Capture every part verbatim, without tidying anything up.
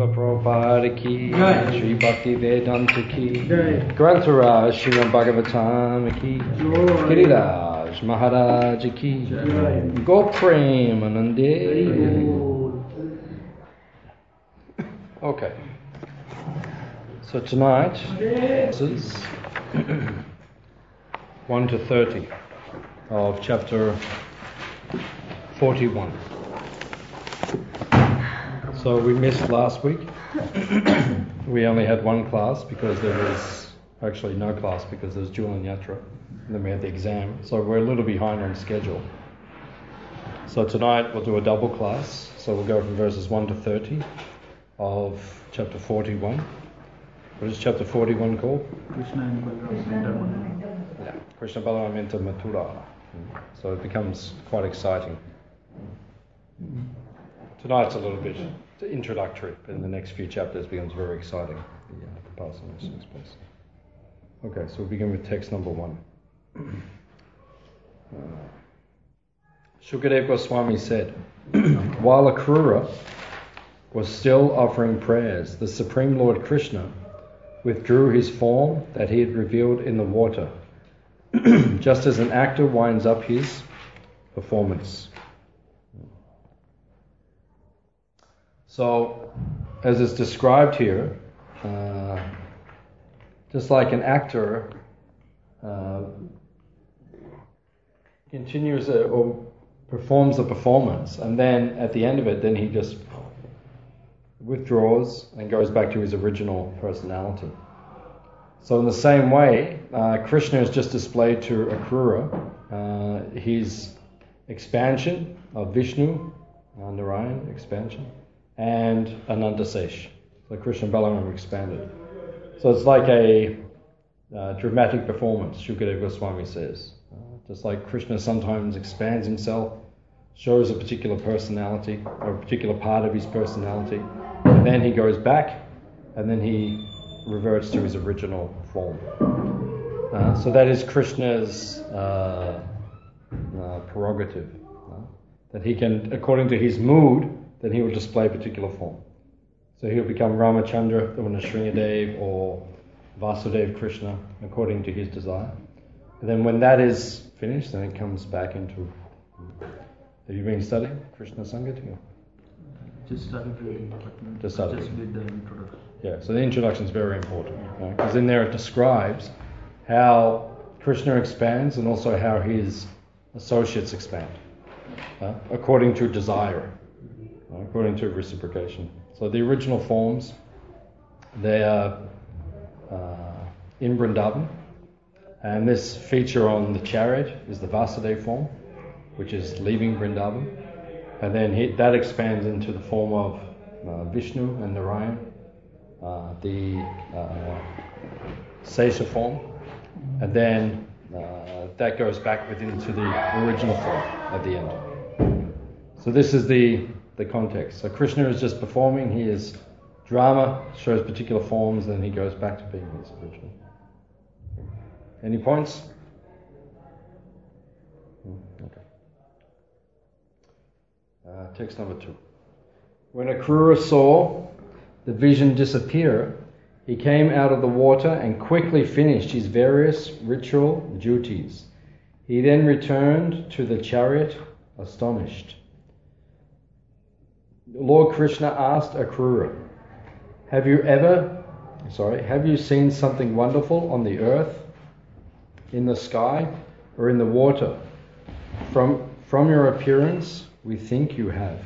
Srila Prabhupada ki, Jai. Shri Bhakti Vedanta ki, Jai. Grantaraj Srimad Bhagavatam ki, Jai. Giriraj Maharaj ki, Jai. Gopremanande. Okay. So tonight, this is one to thirty of chapter forty-one. So we missed last week. We only had one class because there was actually no class because there's Julian Yatra, and then we had the exam. So we're a little behind on schedule. So tonight we'll do a double class. So we'll go from verses one to thirty of chapter forty-one. What is chapter forty-one called? Krishna and Balaram. Yeah, Krishna Balaram enter Mathura. So it becomes quite exciting. Tonight's a little bit introductory, but in the next few chapters it becomes very exciting. The, uh, the passing of takes place. Okay, so we'll begin with text number one. Uh, Shukadeva Goswami said, while Akrura was still offering prayers, the Supreme Lord Krishna withdrew his form that he had revealed in the water, just as an actor winds up his performance. So, as is described here, uh, just like an actor uh, continues a, or performs a performance, and then at the end of it, then he just withdraws and goes back to his original personality. So in the same way, uh, Krishna has just displayed to Akrura uh, his expansion of Vishnu, uh, Narayan expansion, and Anandasesh. So Krishna and Balaram expanded. So it's like a uh, dramatic performance, Shukadeva Goswami says. Uh, just like Krishna sometimes expands himself, shows a particular personality, or a particular part of his personality, and then he goes back, and then he reverts to his original form. Uh, so that is Krishna's uh, uh, prerogative, uh, that he can, according to his mood, then he will display a particular form. So he'll become Ramachandra, or Nrsingadev, or Vasudev Krishna, according to his desire. And then when that is finished, then it comes back into... Have you been studying Krishna Sangati? Just started reading, but Just started just reading. with the introduction. Yeah, so the introduction is very important, because in there it describes how Krishna expands and also how his associates expand, uh, according to desire, uh, according to reciprocation. So the original forms, they are uh, in Vrindavan, and this feature on the chariot is the Vasudeva form, which is leaving Vrindavan, and then he, that expands into the form of uh, Vishnu and Narayan, uh, the uh, Sesha form, and then uh, that goes back within to the original form at the end. So this is the, the context. So Krishna is just performing, he is drama, shows particular forms, then he goes back to being his original. Any points? Okay. Uh, text number two. When Akrura saw the vision disappear, he came out of the water and quickly finished his various ritual duties. He then returned to the chariot astonished. Lord Krishna asked Akrura, Have you ever, sorry, have you seen something wonderful on the earth, in the sky, or in the water? From, from your appearance, we think you have.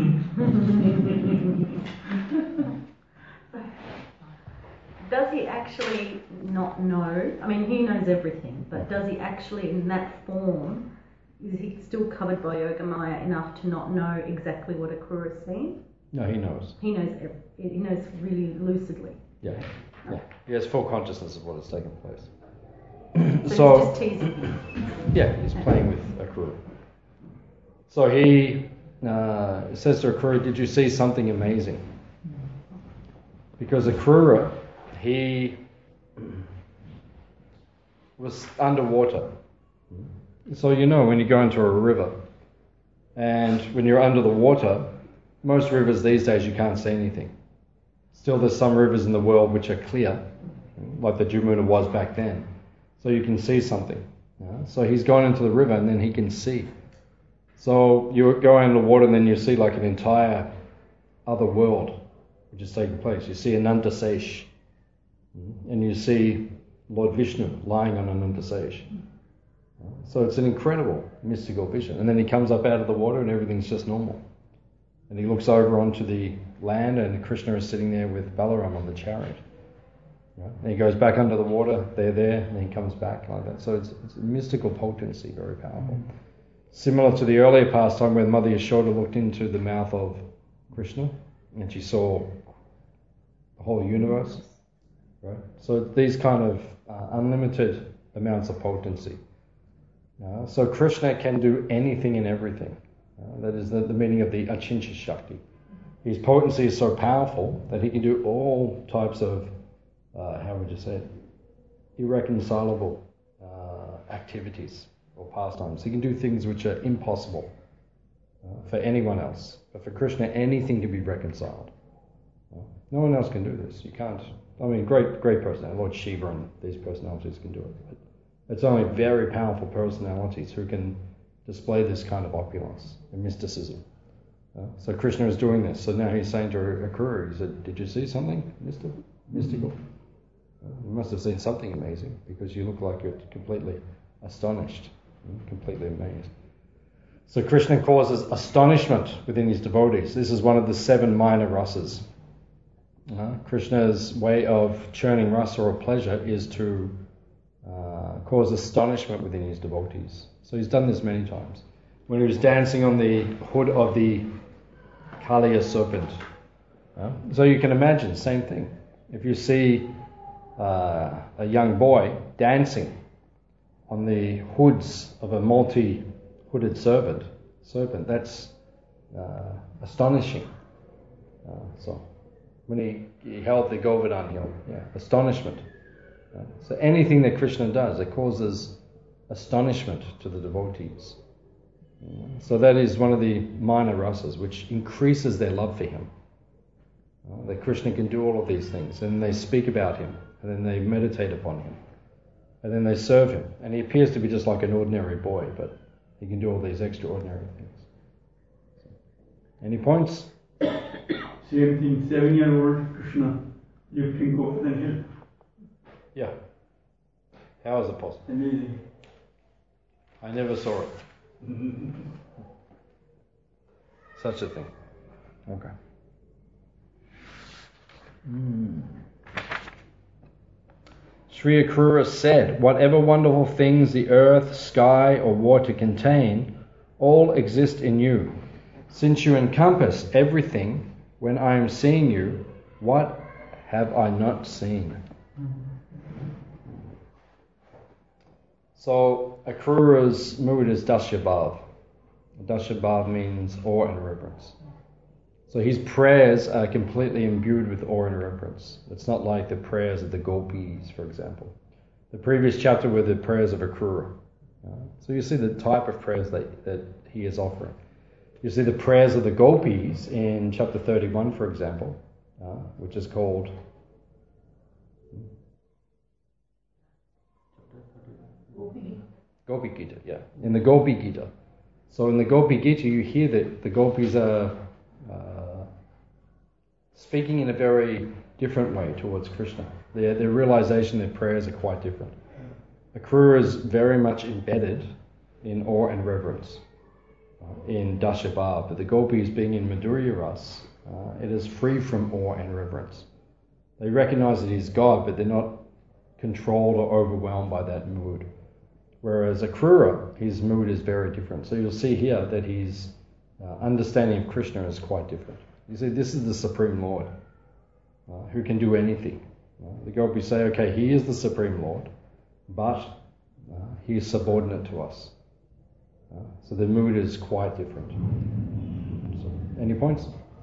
Does he actually not know? I mean, he knows everything, but does he actually, in that form, is he still covered by Yogamaya enough to not know exactly what Akrura is seeing? No, he knows. He knows. ev- He knows really lucidly. Yeah, yeah. He has full consciousness of what has taken place. So, So, he's just teasing him. yeah, he's playing with Akrura. So he uh, says to Akrura, did you see something amazing? Because Akrura, he was underwater. So you know when you go into a river, and when you're under the water, most rivers these days you can't see anything. Still, there's some rivers in the world which are clear, like the Jamuna was back then. So you can see something. Yeah? So he's gone into the river and then he can see. So you go in the water and then you see like an entire other world which is taking place. You see Anantasesh, and you see Lord Vishnu lying on Anantasesh. So it's an incredible mystical vision. And then he comes up out of the water and everything's just normal. And he looks over onto the land and Krishna is sitting there with Balaram on the chariot. Right? And he goes back under the water, they're there, and then he comes back like that. So it's, it's a mystical potency, very powerful. Similar to the earlier pastime where Mother Yashoda looked into the mouth of Krishna and she saw the whole universe. Right? So these kind of uh, unlimited amounts of potency. Uh, so Krishna can do anything and everything. Uh, that is the, the meaning of the Achincha Shakti. His potency is so powerful that he can do all types of, uh, how would you say it, irreconcilable uh, activities or pastimes. He can do things which are impossible uh, for anyone else. But for Krishna, anything can be reconciled. Uh, no one else can do this. You can't. I mean, great, great personality. Lord Shiva and these personalities can do it. But it's only very powerful personalities who can display this kind of opulence and mysticism. Uh, so Krishna is doing this. So now he's saying to Akrura, he said, did you see something mystical? mystical? Uh, you must have seen something amazing because you look like you're completely astonished, completely amazed. So Krishna causes astonishment within his devotees. This is one of the seven minor rasas. Uh, Krishna's way of churning rasa or pleasure is to uh, cause astonishment within his devotees. So he's done this many times. When he was dancing on the hood of the Kaliya serpent. Uh, so you can imagine, same thing. If you see uh, a young boy dancing on the hoods of a multi-hooded serpent, serpent that's uh, astonishing. Uh, so when he, he held the Govardhan hill, yeah, astonishment. Uh, so anything that Krishna does, it causes astonishment to the devotees. So that is one of the minor rasas, which increases their love for him. Uh, that Krishna can do all of these things, and they speak about him, and then they meditate upon him, and then they serve him. And he appears to be just like an ordinary boy, but he can do all these extraordinary things. So, any points? Same thing, seven-year-old Krishna lifting Govardhan hill. Yeah. How is it possible? Amazing. I never saw it. Such a thing. Okay. Mm. Sri Akrura said, whatever wonderful things the earth, sky or water contain, all exist in you. Since you encompass everything, when I am seeing you, what have I not seen? So Akrura's mood is Dashabhav. Dashabhav means awe and reverence. So his prayers are completely imbued with awe and reverence. It's not like the prayers of the gopis, for example. The previous chapter were the prayers of Akrura. Uh, so you see the type of prayers that, that he is offering. You see the prayers of the gopis in chapter thirty-one, for example, uh, which is called Gopi Gita, yeah. In the Gopi Gita. So in the Gopi Gita, you hear that the gopis are uh, speaking in a very different way towards Krishna. Their, their realization, their prayers are quite different. Akrura is very much embedded in awe and reverence uh, in Dashabhav, but the gopis being in Madhurya Ras, uh, it is free from awe and reverence. They recognize that he's God, but they're not controlled or overwhelmed by that mood. Whereas Akrura, his mood is very different. So you'll see here that his uh, understanding of Krishna is quite different. You see, this is the Supreme Lord uh, who can do anything. Uh, the gopis say, okay, he is the Supreme Lord, but uh, he is subordinate to us. Uh, so the mood is quite different. So, any points?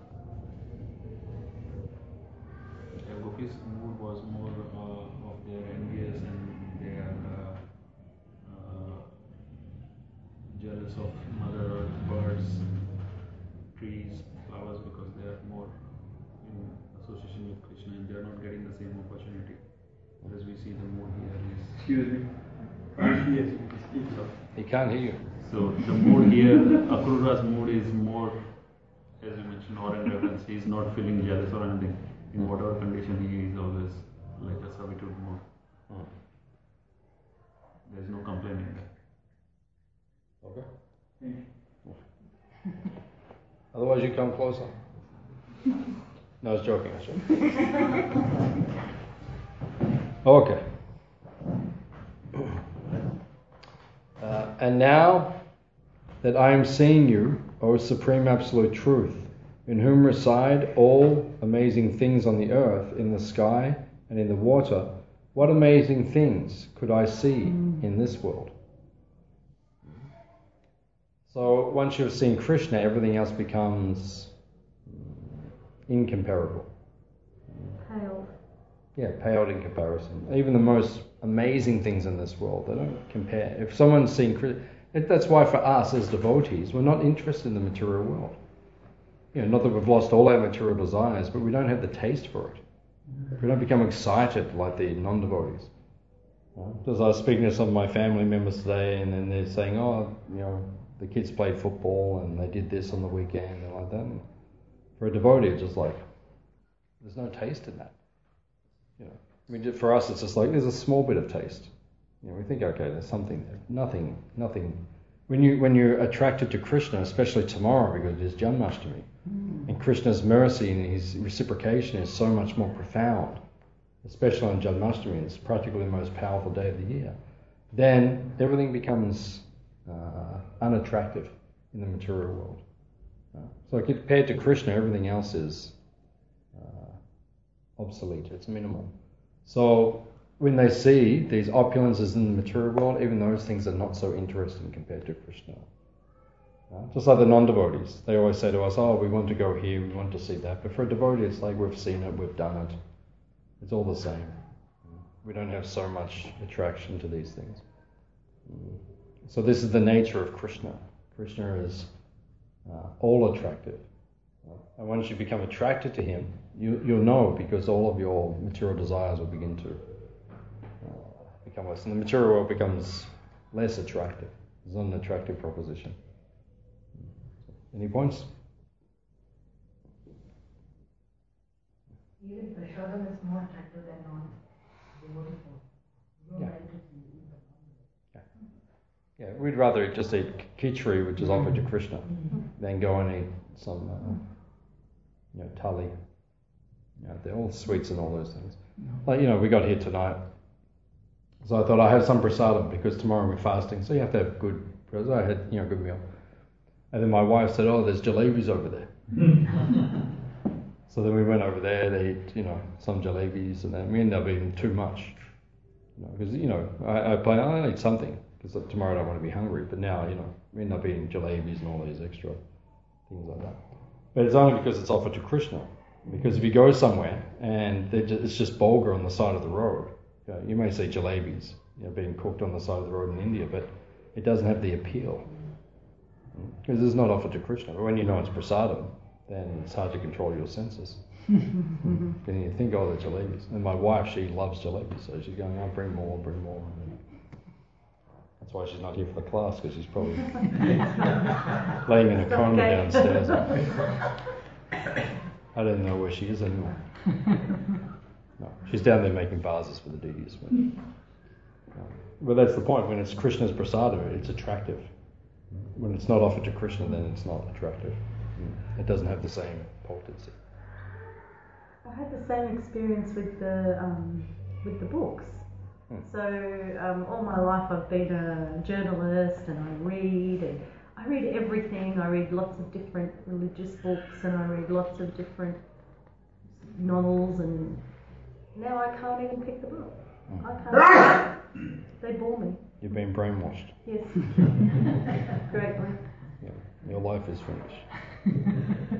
The gopis' mood was more uh, of their envious and their uh, uh, jealous of Mother Earth, birds, trees, flowers, because they are more in association with Krishna. Krishna and they are not getting the same opportunity. As we see the mood here is. Excuse me. Yes, speak up. He can't hear you. So the mood here, Akrura's mood is more, as you mentioned, awe and reverence. He is not feeling jealous or anything. In whatever condition he is always like a servitude mode. Hmm. There is no complaining. Okay. Thank you. Otherwise, you come closer. No, I was joking. I was joking. Okay. Uh, and now that I am seeing you, O Supreme Absolute Truth, in whom reside all amazing things on the earth, in the sky, and in the water, what amazing things could I see in this world? So once you've seen Krishna, everything else becomes incomparable. Pale. Yeah, paled in comparison. Even the most amazing things in this world, they don't compare. If someone's seen Krishna, that's why for us as devotees, we're not interested in the material world. You know, not that we've lost all our material desires, but we don't have the taste for it. We don't become excited like the non-devotees. Because I was speaking to some of my family members today, and then they're saying, oh, you know, the kids played football and they did this on the weekend and like that. And for a devotee, it's just like, there's no taste in that. You know, I mean, for us, it's just like there's a small bit of taste. You know, we think, okay, there's something there. Nothing, nothing. When you when you're attracted to Krishna, especially tomorrow because it is Janmashtami, mm. and Krishna's mercy and his reciprocation is so much more profound, especially on Janmashtami, it's practically the most powerful day of the year. Then everything becomes uh, unattractive in the material world. Uh, so compared to Krishna, everything else is uh, obsolete. It's minimal. So when they see these opulences in the material world, even those things are not so interesting compared to Krishna. Uh, just like the non-devotees, they always say to us, oh, we want to go here, we want to see that. But for a devotee, it's like we've seen it, we've done it. It's all the same. We don't have so much attraction to these things. So this is the nature of Krishna. Krishna is uh, all attractive. And once you become attracted to him, you, you'll know because all of your material desires will begin to uh, become less. And the material world becomes less attractive. It's not an attractive proposition. Any points? Even Prashanam is more attractive than non-devotee food. Yeah. yeah. Yeah, we'd rather just eat khichdi, which is offered to Krishna, mm-hmm. than go and eat some, uh, you know, thali. You know, they're all sweets and all those things. Mm-hmm. Like, you know, we got here tonight, so I thought I have some prasadam because tomorrow we're fasting, so you have to have good. So I had, you know, good meal. And then my wife said, "Oh, there's jalebis over there." So then we went over there to eat, you know, some jalebis, and then we ended up eating too much. You know, because, you know, I, I plan, I'll eat something, because tomorrow I don't want to be hungry, but now, you know, we end up eating jalebis and all these extra things like that. But it's only because it's offered to Krishna. Because if you go somewhere and just, it's just bulgur on the side of the road, you know, you may see jalebis, you know, being cooked on the side of the road in India, but it doesn't have the appeal. Because it's not offered to Krishna. But when you know it's prasadam, then it's hard to control your senses. Then you think, oh, the jalebis. And my wife, she loves jalebis, so she's going, oh, bring more, bring more. And that's why she's not here for the class, because she's probably laying in a coma downstairs. I don't know where she is anymore. No, she's down there making vases for the deities. But, no. But that's the point. When it's Krishna's prasadam, it's attractive. When it's not offered to Krishna, then it's not attractive. It doesn't have the same potency. I had the same experience with the um, with the books. Hmm. So um, all my life I've been a journalist, and I read, and I read everything. I read lots of different religious books, and I read lots of different novels, and now I can't even pick them up. Hmm. I can't. They bore me. You've been brainwashed. Yes. Greatly. Yeah. Your life is finished.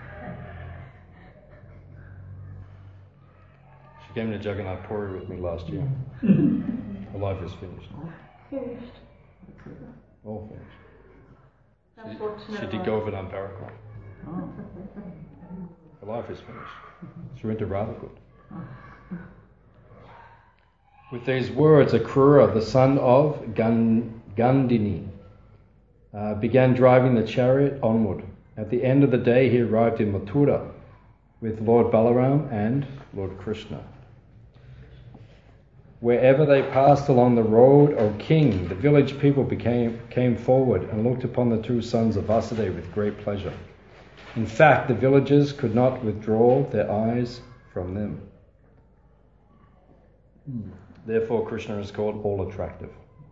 She came to Jagannath Puri with me last year. Her life is finished. Finished. All finished. How She, fortunate she did am I? Govardhan Parakrama. Oh. Her life is finished. She went to Radhakund. With these words, Akrura, the son of Gan- Gandini, uh, began driving the chariot onward. At the end of the day, he arrived in Mathura with Lord Balaram and Lord Krishna. Wherever they passed along the road, O king, the village people became, came forward and looked upon the two sons of Vasudeva with great pleasure. In fact, the villagers could not withdraw their eyes from them. Therefore, Krishna is called all attractive.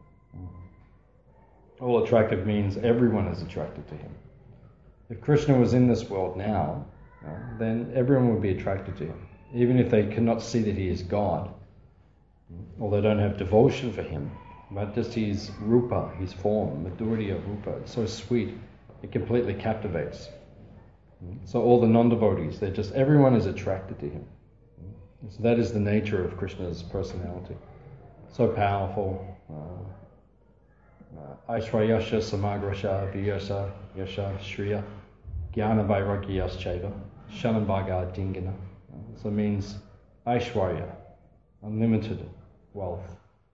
All attractive means everyone is attracted to him. If Krishna was in this world now, then everyone would be attracted to him, even if they cannot see that he is God, or they don't have devotion for him, but just his rupa, his form, madhurya rupa, it's so sweet, it completely captivates. So all the non-devotees, they're just, everyone is attracted to him. So that is the nature of Krishna's personality. So powerful. Uh, Aishwaryasya samagrasha viyasa yasha shriya jnana vairagyascha shanambhaga dingana. So it means Aishwarya, unlimited wealth.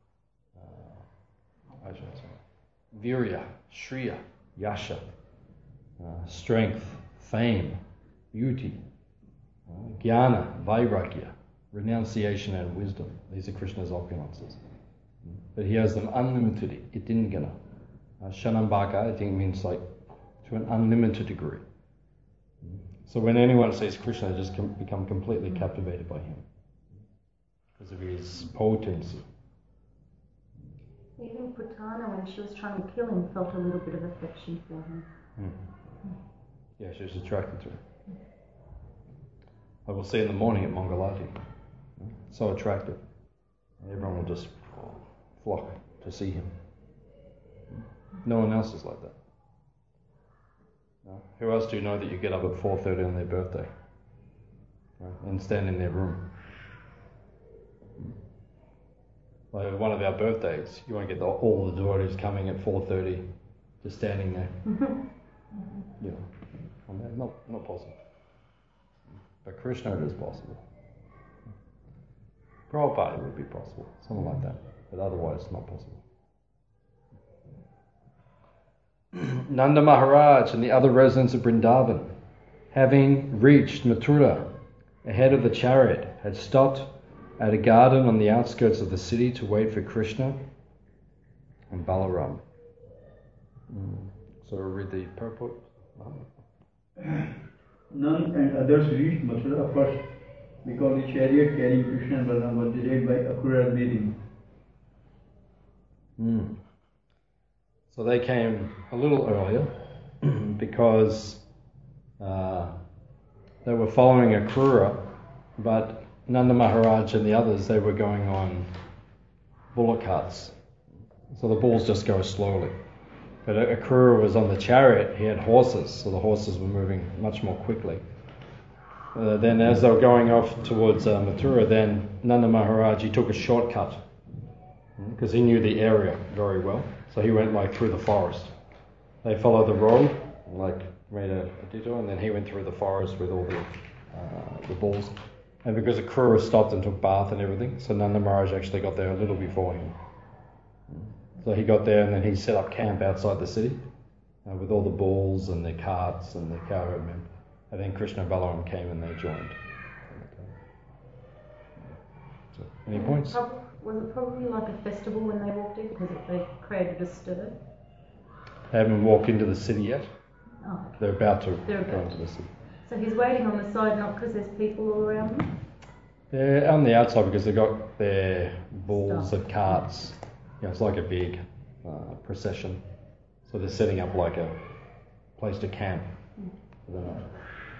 Uh, Virya, Shriya, Yasha, uh, strength, fame, beauty, uh, Jnana, Vairagya, renunciation and wisdom. These are Krishna's opulences. But he has them unlimited, itingana. Uh, Shanambhaga, I think, means like to an unlimited degree. So when anyone sees Krishna, they just com- become completely captivated by him because of his potency. Even Putana, when she was trying to kill him, felt a little bit of affection for him. Mm-hmm. Yeah, she was attracted to him. I will see in the morning at Mangalati. So attractive. Everyone will just flock to see him. No one else is like that. No. Who else do you know that you get up at four thirty on their birthday, right, and stand in their room? Like one of our birthdays, you won't get the, all the devotees coming at four thirty, just standing there. You know, I mean, not not possible. But Krishna, it is possible. Prabhupada, it would be possible, something like that. But otherwise, not possible. Nanda Maharaj and the other residents of Vrindavan, having reached Mathura ahead of the chariot, had stopped at a garden on the outskirts of the city to wait for Krishna and Balaram. Mm. So we'll read the purport. None and others reached Mathura first, because the chariot carrying Krishna and Balaram was delayed by Akrura's bathing. Mm. So they came a little earlier because uh, they were following Akrura, but Nanda Maharaj and the others, they were going on bullock carts. So the bulls just go slowly. But Akrura was on the chariot, he had horses, so the horses were moving much more quickly. Uh, then as they were going off towards uh, Mathura, then Nanda Maharaj, he took a shortcut because he knew the area very well. So he went like through the forest. They followed the road, like made a, a detour, and then he went through the forest with all the uh, the bulls. And because Akrura stopped and took bath and everything, so Nanda Maharaj actually got there a little before him. So he got there and then he set up camp outside the city uh, with all the bulls and their carts and the cowherdmen. And then Krishna and Balaram came and they joined. So, any points? Was it probably like a festival when they walked in because they created a stir? They haven't walked into the city yet. Oh. They're about to They're go about into the city. So he's waiting on the side not because there's people all around them? They're on the outside because they've got their bulls Stuff. and carts. You know, it's like a big uh, procession. So they're setting up like a place to camp for the night.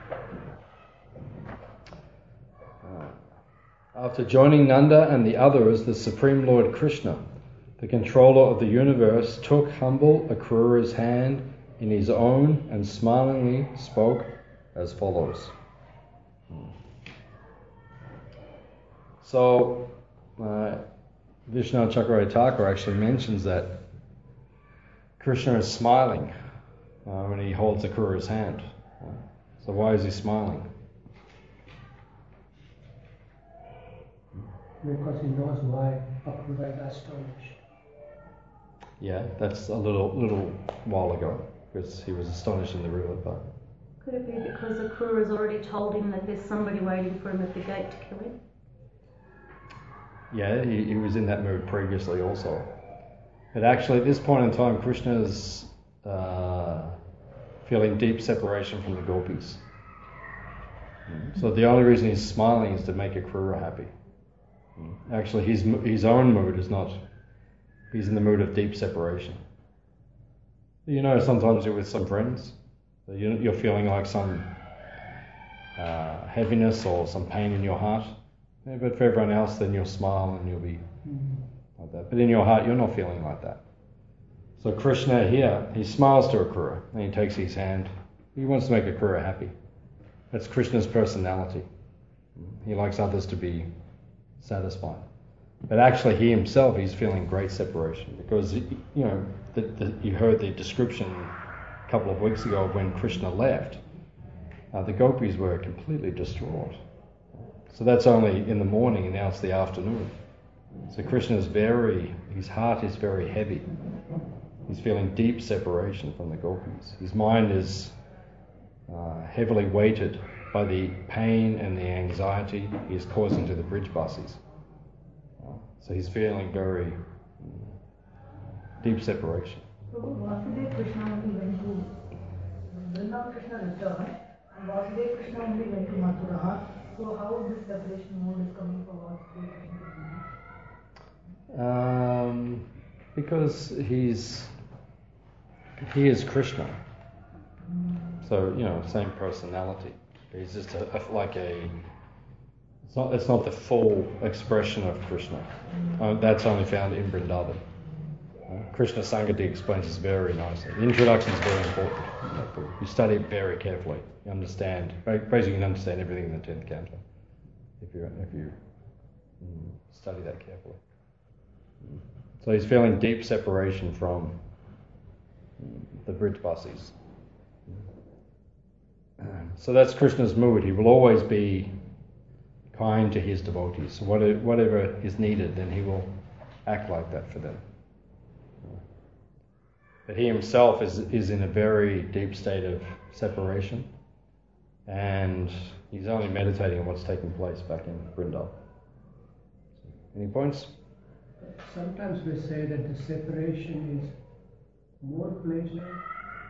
Uh, After joining Nanda and the others, the Supreme Lord Krishna, the controller of the universe, took humble Akrura's hand in his own and smilingly spoke as follows. So, uh, Vishnu Chakravarti Thakur actually mentions that Krishna is smiling uh, when he holds Akrura's hand. So why is he smiling? because he knows why Akrura is astonished. Yeah, that's a little little while ago, because he was astonished in the river. But Could it be because Akrura's already told him that there's somebody waiting for him at the gate to kill him? yeah, he, he was in that mood previously also. But actually, at this point in time, Krishna's uh, feeling deep separation from the gopis. So the only reason he's smiling is to make Akrura happy. Actually, his his own mood is not. He's in the mood of deep separation. You know, sometimes you're with some friends, you're feeling like some uh, heaviness or some pain in your heart. Yeah, but for everyone else, then you'll smile and you'll be like that. But in your heart, you're not feeling like that. So Krishna here, he smiles to Akrura and he takes his hand. He wants to make Akrura happy. That's Krishna's personality. He likes others to be satisfied. But actually he himself, he's feeling great separation because, you know, the, the, you heard the description a couple of weeks ago of when Krishna left. Uh, the gopis were completely distraught. So that's only in the morning and now it's the afternoon. So Krishna is very, his heart is very heavy. He's feeling deep separation from the gopis. His mind is uh, heavily weighted by the pain and the anxiety he is causing to the bridge buses. Uh, so he's feeling very mm, deep separation. So Vasudeva Krishna only went to Vrindavan Krishna returned, and Vasudeva Krishna only went to Mathura. So how this separation mode is coming for Vasudeva Krishna? Um, because he's he is Krishna. So, you know, same personality. He's just a, a, like a. It's not. It's not the full expression of Krishna. Uh, that's only found in Vrindavan. Uh, Krishna Sangati explains this very nicely. The introduction is very important. You study it very carefully. You understand. Basically, you can understand everything in the tenth canto if you if you mm, study that carefully. So he's feeling deep separation from the bridge buses. So that's Krishna's mood. He will always be kind to his devotees. So whatever is needed, then he will act like that for them. But he himself is is in a very deep state of separation, and he's only meditating on what's taking place back in Vrindavan. Any points? Sometimes we say that the separation is more pleasure.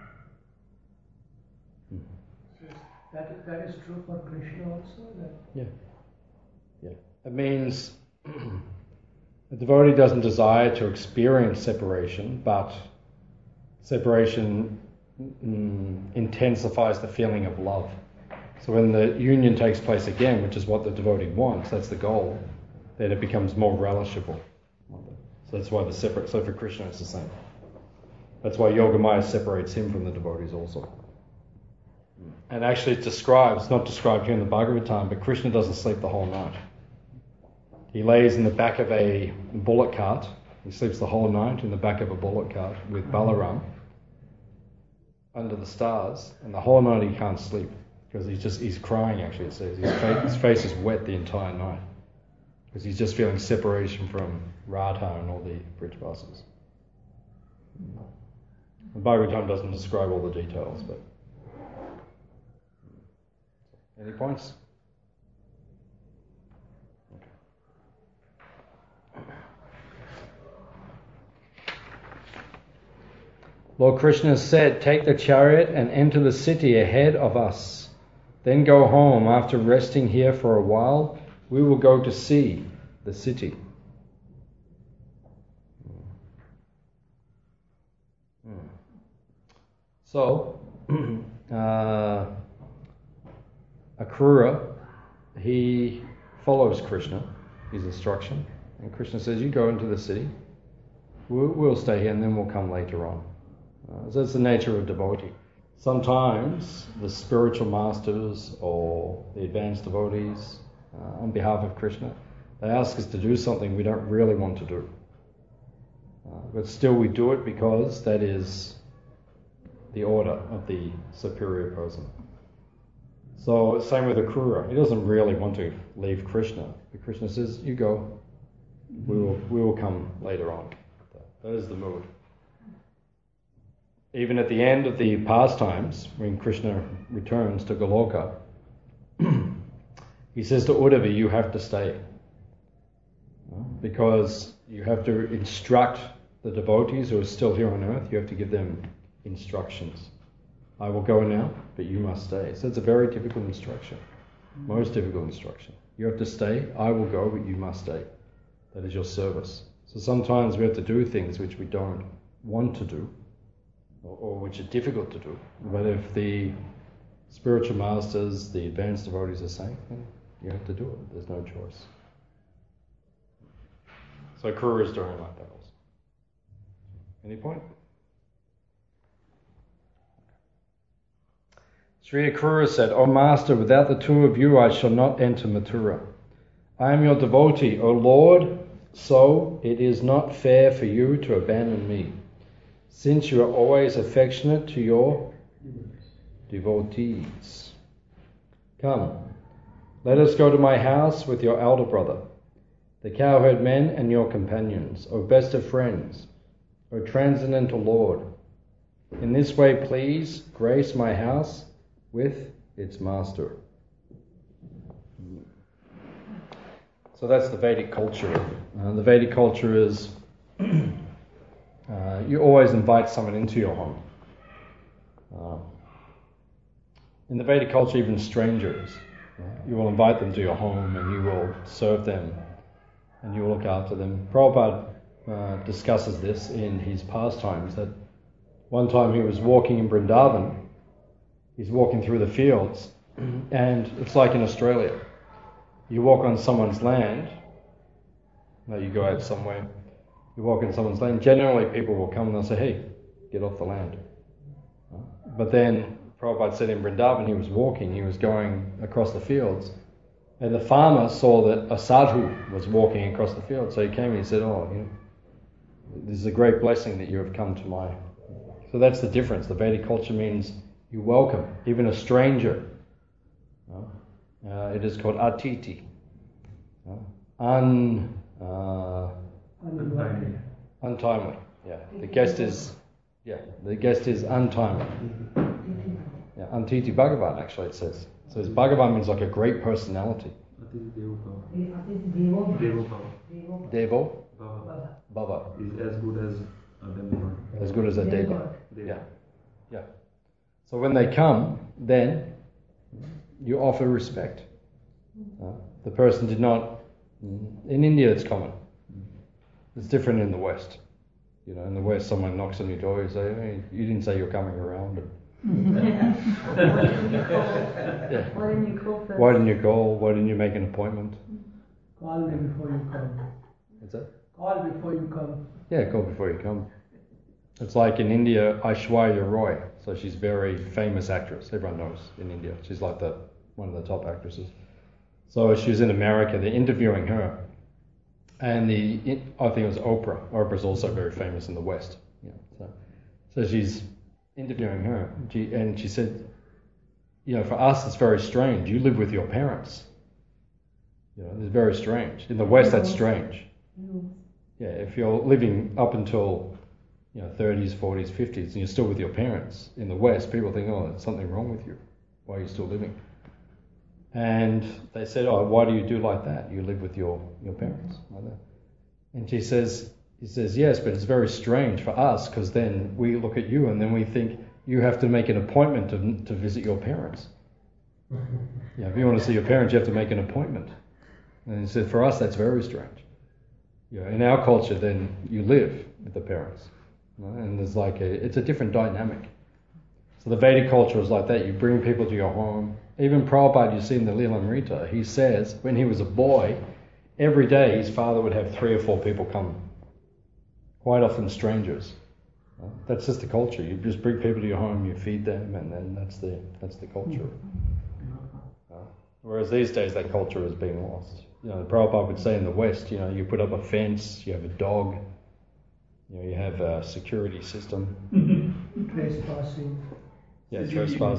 Hmm. So that, that is true for Krishna also? That Yeah. Yeah. It means the devotee doesn't desire to experience separation, but separation mm, intensifies the feeling of love. So when the union takes place again, which is what the devotee wants, that's the goal, then it becomes more relishable. So that's why the separate. So for Krishna, it's the same. That's why Yogamaya separates him from the devotees also. And actually, it describes, it's not described here in the Bhagavatam, but Krishna doesn't sleep the whole night. He lays in the back of a bullock cart. He sleeps the whole night in the back of a bullock cart with Balaram under the stars, and the whole night he can't sleep because he's just he's crying. Actually, it says his face, his face is wet the entire night because he's just feeling separation from Radha and all the bridge buses. The Bhagavatam doesn't describe all the details, but any points? Lord Krishna said, "Take the chariot and enter the city ahead of us. Then go home. After resting here for a while, we will go to see the city." So, uh, Akrura, he follows Krishna, his instruction, and Krishna says, "You go into the city. We'll, we'll stay here, and then we'll come later on." Uh, so that's the nature of devotee. Sometimes the spiritual masters or the advanced devotees, uh, on behalf of Krishna, they ask us to do something we don't really want to do. Uh, but still we do it because that is the order of the superior person. So same with Akrura. He doesn't really want to leave Krishna. But Krishna says, you go. We will, we will come later on. That is the mood. Even at the end of the pastimes, when Krishna returns to Goloka, he says to Uddhava, you have to stay. Because you have to instruct the devotees who are still here on earth, you have to give them instructions. I will go now, but you must stay. So it's a very difficult instruction. Most difficult instruction. You have to stay, I will go, but you must stay. That is your service. So sometimes we have to do things which we don't want to do, or, or which are difficult to do. But if the spiritual masters, the advanced devotees are saying, then you have to do it. There's no choice. So Akrura is doing like that also. Any point? Sri Akrura said, O Master, without the two of you I shall not enter Mathura. I am your devotee, O Lord, so it is not fair for you to abandon me, since you are always affectionate to your devotees. Come, let us go to my house with your elder brother, the cowherd men and your companions, O best of friends, O transcendental Lord. In this way, please grace my house with its master. So that's the Vedic culture. Uh, the Vedic culture is uh, you always invite someone into your home. Uh, in the Vedic culture, even strangers, uh, you will invite them to your home and you will serve them and you will look after them. Prabhupada uh, discusses this in his pastimes, that one time he was walking in Vrindavan. He's walking through the fields, and it's like in Australia. You walk on someone's land, no, you go out somewhere, you walk in someone's land, generally people will come and they'll say, hey, get off the land. But then Prabhupada said in Vrindavan, he was walking, he was going across the fields, and the farmer saw that a sadhu was walking across the field, so he came and he said, oh, you know, this is a great blessing that you have come to my... So that's the difference. The Vedic culture means you welcome, even a stranger. Uh, it is called atiti. Uh, un, uh, Untimely. untimely. Yeah, the guest is, yeah, the guest is untimely. Yeah, Antiti Bhagavan actually it says. It says Bhagavan means like a great personality. Atithi Devo Bhava. Devo Devo Bhava. Devo Bhava Bhava, is as good as a demigod. as good as a Deva. Demigod. Yeah, yeah. So when they come, then you offer respect. Uh, the person did not. In India, it's common. It's different in the West. You know, in the West, someone knocks on your door. You say, hey, "You didn't say you're coming around." And, Why didn't you call? yeah. Why didn't you call first? Why didn't you call? Why didn't you make an appointment? Call me before you come. What's that? Call before you come. Yeah, call before you come. It's like in India, Aishwarya Roy. So she's a very famous actress. Everyone knows in India. She's like the one of the top actresses. So she was in America. They're interviewing her, and the I think it was Oprah. Oprah's also very famous in the West. Yeah. So, so she's interviewing her, and she, and she said, you know, for us it's very strange. You live with your parents. You know, it's very strange. In the West, that's strange. Yeah, if you're living up until, you know, thirties, forties, fifties, and you're still with your parents. In the West, people think, oh, there's something wrong with you. Why are you still living? And they said, oh, why do you do like that? You live with your, your parents like that. And she says, he says, yes, but it's very strange for us, because then we look at you and then we think you have to make an appointment to, to visit your parents. Yeah, if you want to see your parents, you have to make an appointment. And he said, for us, that's very strange. You know, in our culture, then you live with the parents. You know, and there's like a, it's a different dynamic. So the Vedic culture is like that. You bring people to your home. Even Prabhupada, you see in the Lilamrita, he says when he was a boy, every day his father would have three or four people come. Quite often strangers. Uh, that's just the culture. You just bring people to your home, you feed them, and then that's the that's the culture. Uh, whereas these days that culture is being lost. You know, the Prabhupada would say in the West, you know, you put up a fence, you have a dog, you know, you have a security system. Trespassing. Yeah, trespassing.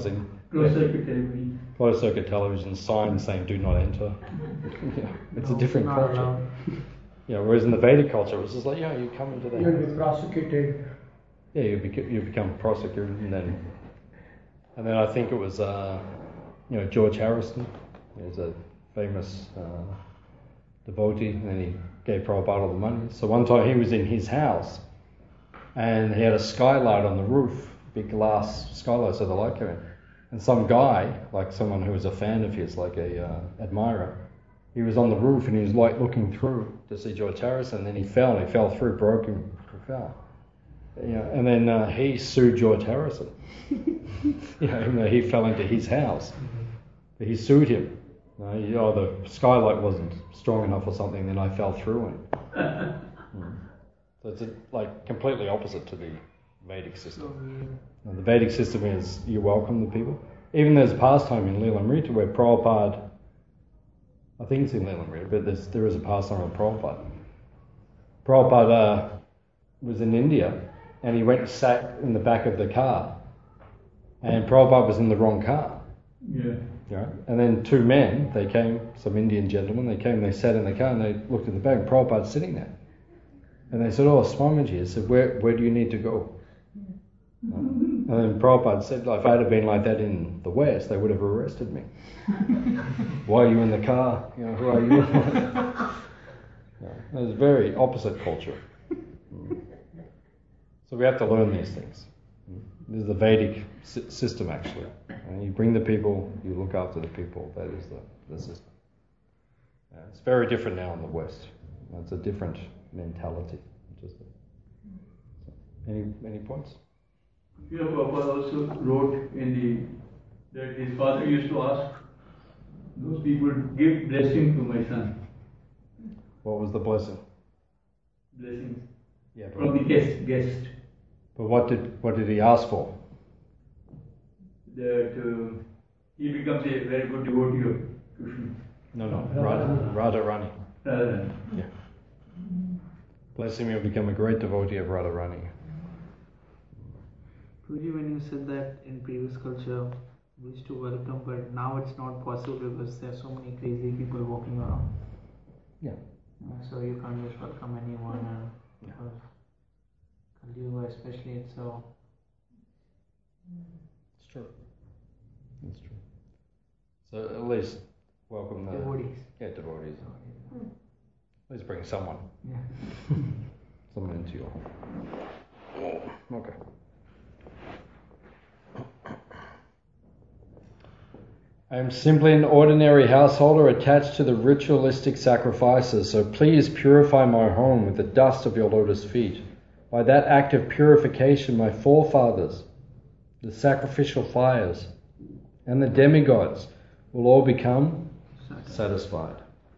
Closed circuit television. Closed circuit television, signs saying "Do not enter." Yeah, it's a different Not culture. allowed. Yeah, whereas in the Vedic culture, it was just like, yeah, you come into the You'll house. be prosecuted. Yeah, you become you become prosecuted, and then and then I think it was uh, you know George Harrison. He was a famous uh, devotee, and then he gave Prabhupada all the money. So one time he was in his house, and he had a skylight on the roof, big glass skylight, so the light came in. And some guy, like someone who was a fan of his, like a uh, admirer, he was on the roof and he was like looking through to see George Harrison. And then he fell, and he fell through, broke and fell. You know, and then uh, he sued George Harrison. You know, even though he fell into his house, but he sued him. You know, he, oh, the skylight wasn't strong enough or something. Then I fell through it. Mm. So it's a, like completely opposite to the Vedic system. Now, the Vedic system is you welcome the people. Even there's a pastime in Leelamrita where Prabhupada, I think it's in Leelamrita, but there's, there is a pastime of Prabhupada. Prabhupada uh, was in India, and he went and sat in the back of the car, and Prabhupada was in the wrong car. Yeah. Right? And then two men, they came, some Indian gentlemen, they came, they sat in the car, and they looked in the back, and Prabhupada's sitting there. And they said, oh, Swamiji, I said, where, where do you need to go? And then Prabhupada said, if I had been like that in the West, they would have arrested me. Why are you in the car? You know, who are you? Yeah, it's a very opposite culture. So we have to learn these things. This is the Vedic si- system, actually. And you bring the people, you look after the people. That is the, the system. Yeah, it's very different now in the West. It's a different mentality. Just any any points? You know, Prabhupada also wrote in the that his father used to ask those people, give blessing to my son. What was the blessing? Blessings Yeah, but, from the guest. guest. but what did what did he ask for? That uh, he becomes a very good devotee of Krishna. No, no, Radha, Radharani. Radha. Yeah. Bless him, he'll become a great devotee of Radharani. Guruji, when you said that in previous culture, we used to welcome, but now it's not possible because there are so many crazy people walking around. Yeah. Uh, so you can't just welcome anyone, and because Kali Yuga especially, it's so. It's true. It's true. So at least welcome the Devotees. Yeah, devotees. At least bring someone. Yeah. Someone into your home. Oh, okay. I am simply an ordinary householder attached to the ritualistic sacrifices, so please purify my home with the dust of your lotus feet. By that act of purification, my forefathers, the sacrificial fires, and the demigods will all become satisfied.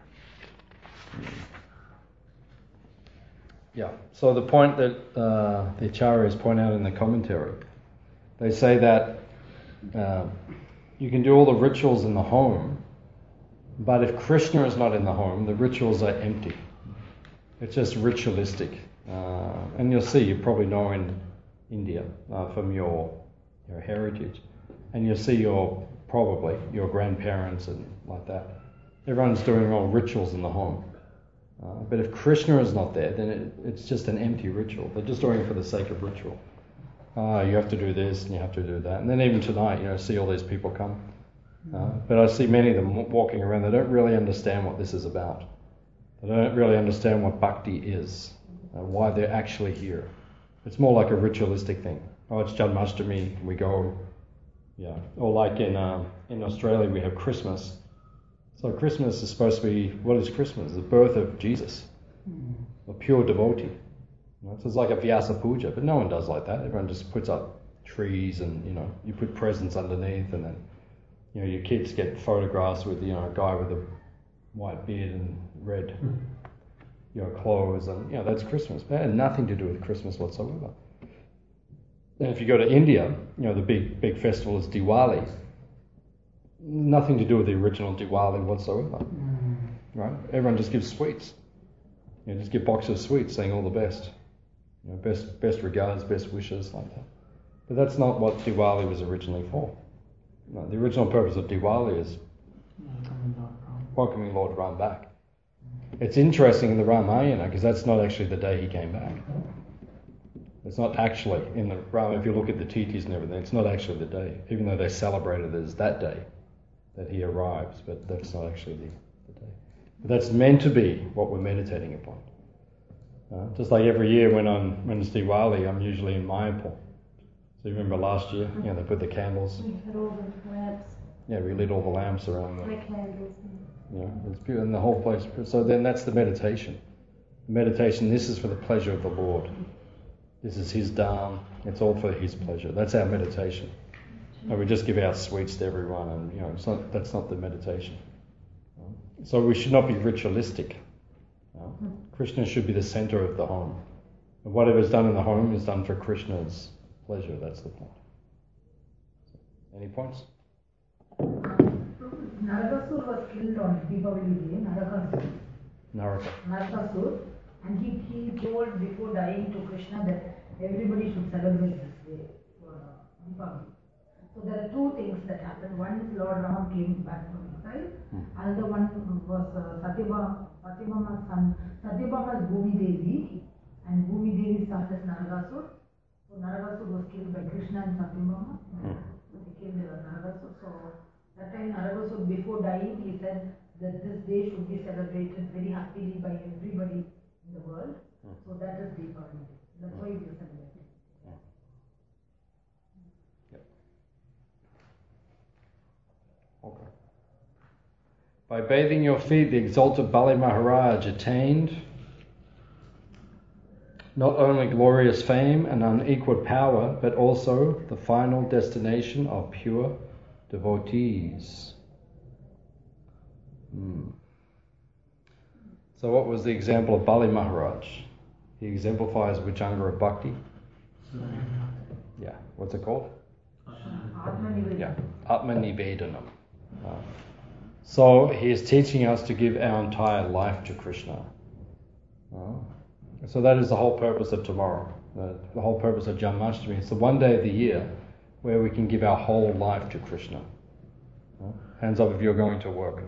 Yeah, so the point that uh, the Acharyas point out in the commentary, they say that uh, you can do all the rituals in the home, but if Krishna is not in the home, the rituals are empty. It's just ritualistic. Uh, and you'll see, you probably know in India uh, from your your heritage, and you'll see your, probably, your grandparents and like that. Everyone's doing all rituals in the home. Uh, but if Krishna is not there, then it, it's just an empty ritual. They're just doing it for the sake of ritual. Ah, you have to do this and you have to do that. And then even tonight, you know, see all these people come. Uh, but I see many of them walking around, they don't really understand what this is about. They don't really understand what bhakti is, uh, why they're actually here. It's more like a ritualistic thing. Oh, it's Janmashtami, we go, yeah. Or like in um, in Australia, we have Christmas. So Christmas is supposed to be, what is Christmas? The birth of Jesus, a pure devotee. You know, so it's like a Vyasa Puja, but no one does like that. Everyone just puts up trees and, you know, you put presents underneath, and then, you know, your kids get photographs with, you know, a guy with a white beard and red, you know, clothes, and, you know, that's Christmas. But it had nothing to do with Christmas whatsoever. And if you go to India, you know, the big, big festival is Diwali. Nothing to do with the original Diwali whatsoever, mm. right? Everyone just gives sweets. You know, just give boxes of sweets saying all the best. You know, best best regards, best wishes, like that. But that's not what Diwali was originally for. No, the original purpose of Diwali is Welcoming Lord Ram. welcoming Lord Ram back. It's interesting in the Ramayana because that's not actually the day he came back. It's not actually in the Ram. If you look at the titis and everything, it's not actually the day, even though they celebrate it as that day that he arrives. But that's not actually the, the day. But that's meant to be what we're meditating upon. Uh, just like every year when I'm when it's Diwali, I'm usually in Mayapur. So you remember last year, you know, they put the candles. We had all the lamps, Yeah, we lit all the lamps around the. the candles. You know, it's beautiful, and the whole place. So then that's the meditation. Meditation. This is for the pleasure of the Lord. This is His dham. It's all for His pleasure. That's our meditation. And we just give out sweets to everyone, and you know, it's not, that's not the meditation. So we should not be ritualistic. Krishna should be the center of the home. And whatever's done in the home is done for Krishna's pleasure. That's the point. Any points? Narakasur was killed on Deepavali day, Narakasur. Naraka. Narakasur, and he, he told before dying to Krishna that everybody should celebrate this day for uh, Deepavali. So there are two things that happened. One is Lord Ram came back from exile. Hmm. Another one was uh, Satyabhama, Satyabhama's son, Satyabhama's Bhumi Devi, and Bhumi Devi's son is Narakasur. So Narakasur was killed by Krishna and Satyabhama. Hmm. They killed uh, Narakasur. So that time Narakasur, before dying, he said that this day should be celebrated very happily by everybody in the world. Hmm. So that is Deepavali. That's why we celebrate. Okay. By bathing your feet, the exalted Bali Maharaj attained not only glorious fame and unequaled power, but also the final destination of pure devotees. Hmm. So what was the example of Bali Maharaj? He exemplifies which anga of bhakti? Yeah. What's it called? Yeah. Atmanivedanam. Uh, so he is teaching us to give our entire life to Krishna. Uh, so that is the whole purpose of tomorrow. Uh, the whole purpose of Janmashtami. It's the one day of the year where we can give our whole life to Krishna. Uh, hands up if you're going to work.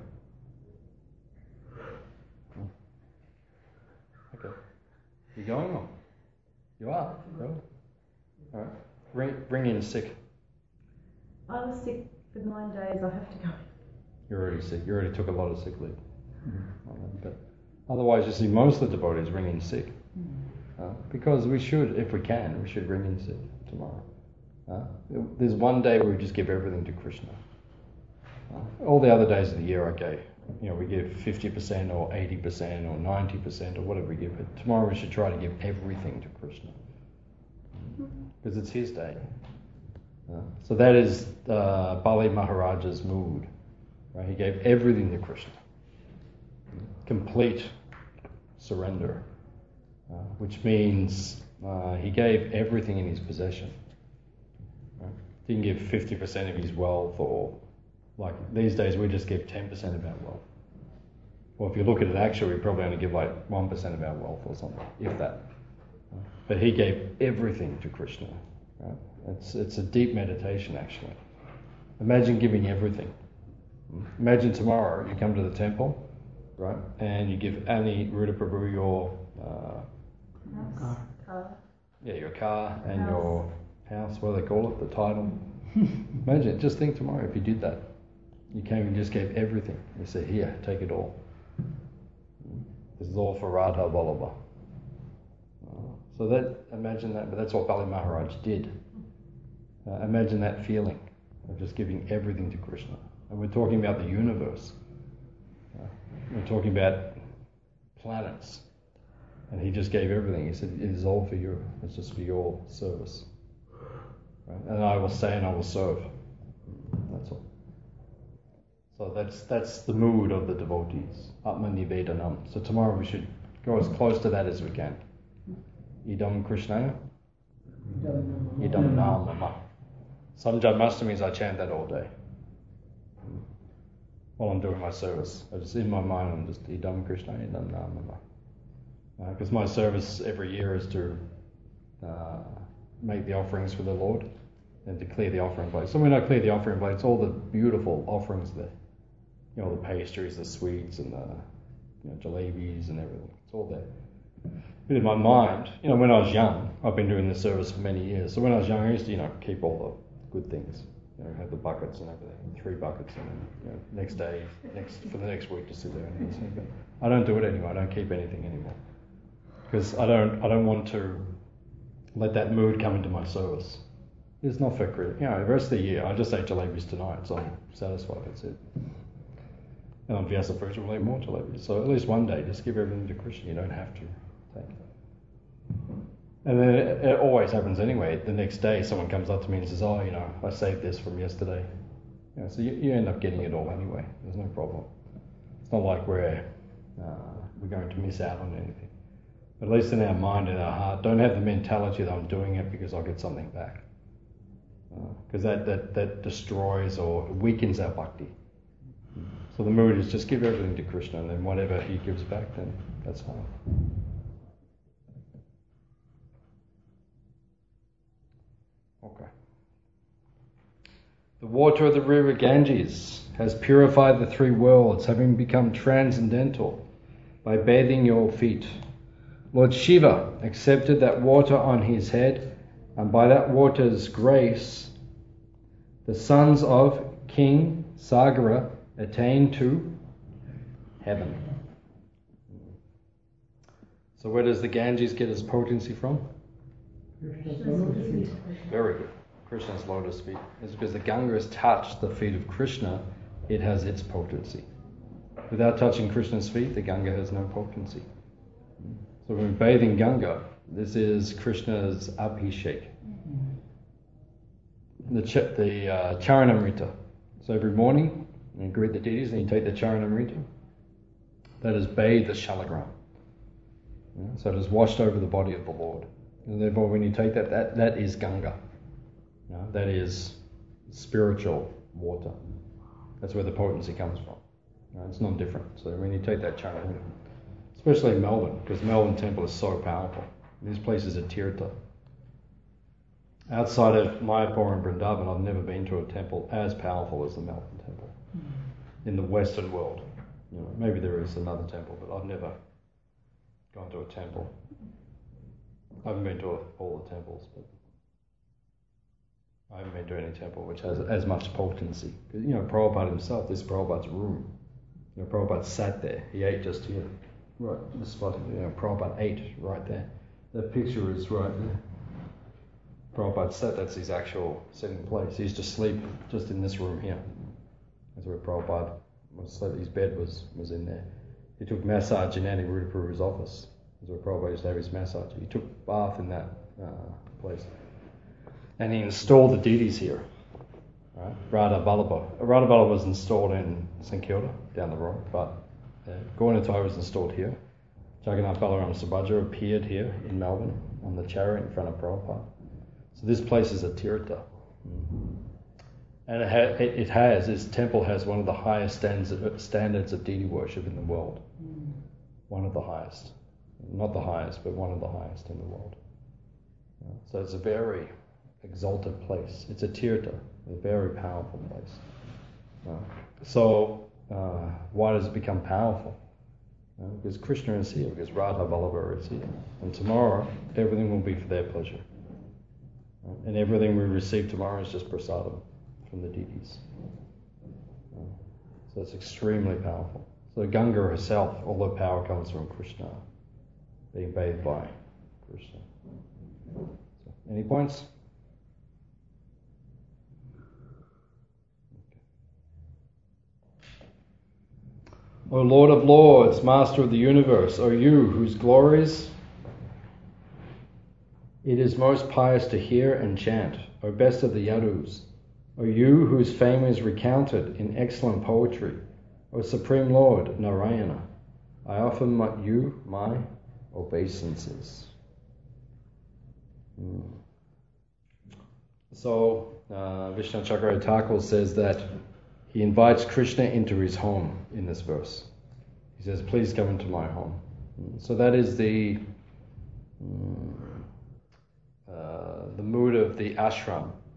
Okay. You going or? You are? Go. All right. Bring, bring in sick. I was sick for nine days. I have to go. You're already sick. You already took a lot of sick leave. Mm-hmm. But otherwise, you see most of the devotees bring in sick. Uh, because we should, if we can, we should bring in sick tomorrow. Uh, there's one day where we just give everything to Krishna. Uh, all the other days of the year, okay, you know, we give fifty percent or eighty percent or ninety percent or whatever we give. But tomorrow we should try to give everything to Krishna. Because it's his day. Uh, so that is uh, Bali Maharaj's mood. Right? He gave everything to Krishna. Complete surrender. Uh, which means uh, he gave everything in his possession. Right? Didn't give fifty percent of his wealth, or like these days we just give ten percent of our wealth. Well, if you look at it actually, we probably only give like one percent of our wealth or something, if that. But he gave everything to Krishna. Right? It's, it's a deep meditation actually. Imagine giving everything. Imagine tomorrow you come to the temple, right, and you give Annie Ruda Prabhu your uh, House, car. yeah, your car and House. your house, what do they call it, the title. Imagine, just think tomorrow if you did that. You came and just gave everything. You said, here, take it all. This is all for Radha Vallabha. So that, imagine that, but that's what Bali Maharaj did. Uh, imagine that feeling of just giving everything to Krishna. And we're talking about the universe. Uh, we're talking about planets. And he just gave everything. He said, it is all for you. It's just for your service. Right? And I will say and I will serve. That's all. So that's that's the mood of the devotees. Atmanivedanam. So tomorrow we should go as close to that as we can. Idam Krishnaya. Idam Namama. Some Janmashtamis I chant that all day. While I'm doing my service. I just, in my mind, I'm just Idam Krishnaya, Idam Namama. Because uh, my service every year is to uh, make the offerings for the Lord. and to clear the offering plate. So when I clear the offering plate, it's all the beautiful offerings there. You know, the pastries, the sweets, and the you know, jalebis and everything. It's all there. But in my mind, you know, when I was young, I've been doing this service for many years. So when I was young, I used to, you know, keep all the good things. You know, have the buckets and everything, three buckets, and then you know, next day, next for the next week to sit there and listen. But I don't do it anymore. I don't keep anything anymore because I don't. I don't want to let that mood come into my service. It's not for credit. You know, the rest of the year, I just ate jalebis tonight, so I'm satisfied. That's it. And on Vyasa Puja, we'll eat more jalebis. So at least one day, just give everything to Krishna. You don't have to take it. And then it, it always happens anyway. The next day, someone comes up to me and says, "Oh, you know, I saved this from yesterday." You know, so you, you end up getting it all anyway. There's no problem. It's not like we're uh, we're going to miss out on anything. But at least in our mind and our heart, don't have the mentality that I'm doing it because I'll get something back. Because uh, that, that that destroys or weakens our bhakti. So the mood is just give everything to Krishna, and then whatever he gives back, then that's fine. Okay. The water of the river Ganges has purified the three worlds, having become transcendental by bathing your feet. Lord Shiva accepted that water on his head, and by that water's grace, the sons of King Sagara attained to heaven. So where does the Ganges get its potency from? Very good. Krishna's lotus feet. It's because the Ganga has touched the feet of Krishna, it has its potency. Without touching Krishna's feet, the Ganga has no potency. So when we bathe in Ganga, this is Krishna's Abhishek. The, ch- the uh, Charanamrita. So every morning, you greet the deities and you take the Charanamrita. That is bathed the shalagram. Yeah, so it is washed over the body of the Lord. And therefore, when you take that, that, that is Ganga. You know, that is spiritual water. That's where the potency comes from. You know, it's not different. So when you take that Charanamrita, especially in Melbourne, because Melbourne Temple is so powerful. This place is a tirtha. Outside of Mayapur and Vrindavan, I've never been to a temple as powerful as the Melbourne Temple in the Western world. You know, maybe there is another temple, but I've never gone to a temple. I haven't been to all the temples, but I haven't been to any temple which has as much potency. Because, you know, Prabhupada himself, this is Prabhupada's room. You know, Prabhupada sat there. He ate just here. Right, the spot, you know, Prabhupada ate right there. That picture is right there. Prabhupada sat, that's his actual sitting place. He used to sleep just in this room here. That's where Prabhupada was sleeping. His bed was, was in there. He took massage in Aniruddha Prabhu's office. That's where Prabhupada used to have his massage. He took bath in that uh, place. And he installed the deities here. Right? Radha Vallabha. Radha Vallabha was installed in Saint Kilda, down the road, but uh, Gaura was installed here. Jagannath Balaram Subhadra appeared here in Melbourne on the chariot in front of Prabhupada. So this place is a tirtha. And it, ha- it, it has, this temple has one of the highest standards of, standards of deity worship in the world. Mm. One of the highest. Not the highest, but one of the highest in the world. Yeah. So it's a very exalted place. It's a tirtha, a very powerful place. Yeah. So uh, why does it become powerful? Yeah, because Krishna is here, because Radha Vallabha is here. And tomorrow, everything will be for their pleasure. Yeah. And everything we receive tomorrow is just prasadam from the deities. Yeah. So it's extremely powerful. So Ganga herself, all the power comes from Krishna, being bathed by Krishna. So, any points? O Lord of Lords, Master of the universe, O you whose glories it is most pious to hear and chant, O best of the Yadus, O you whose fame is recounted in excellent poetry, O Supreme Lord Narayana, I offer my, you my obeisances. Hmm. So, uh, Vishnu Chakravarti Thakur says that he invites Krishna into his home in this verse. He says, please come into my home. So that is the um, uh, the mood of the ashram